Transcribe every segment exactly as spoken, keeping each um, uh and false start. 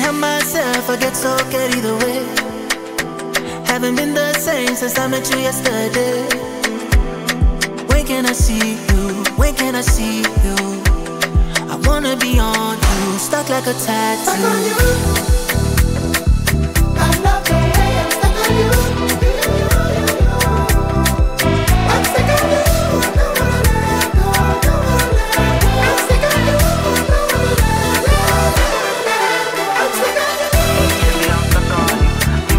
of myself, I get so carried away. Haven't been the same since I met you yesterday. When can I see you? When can I see you? I wanna be on you, stuck like a tattoo. Stuck on you. I love the way I'm stuck on you. I'm stuck on you. I don't wanna let go, don't wanna let go. I'm stuck on you. I don't wanna let go, I'm stuck on you. Baby, I'm stuck on you.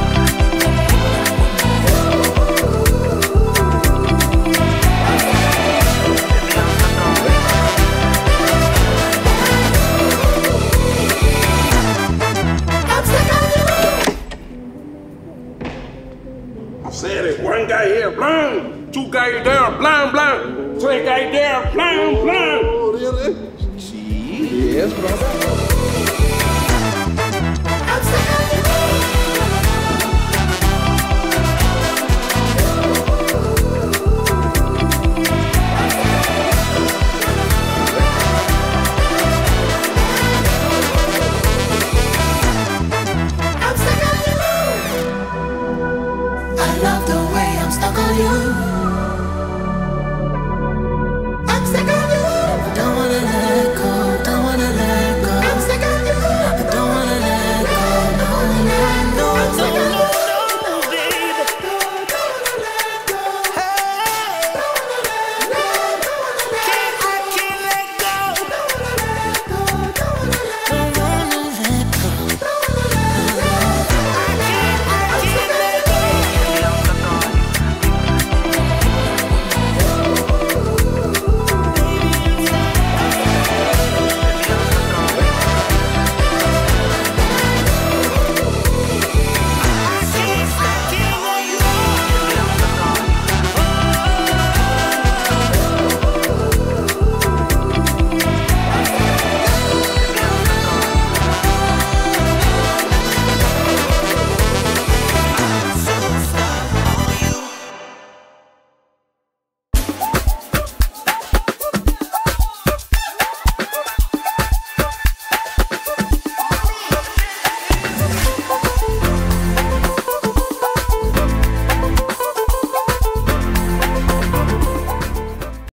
Said it, one guy here, blind. Two guys there, blind, blind. Three guys there, blind, blind. Oh, really? Yes, brother.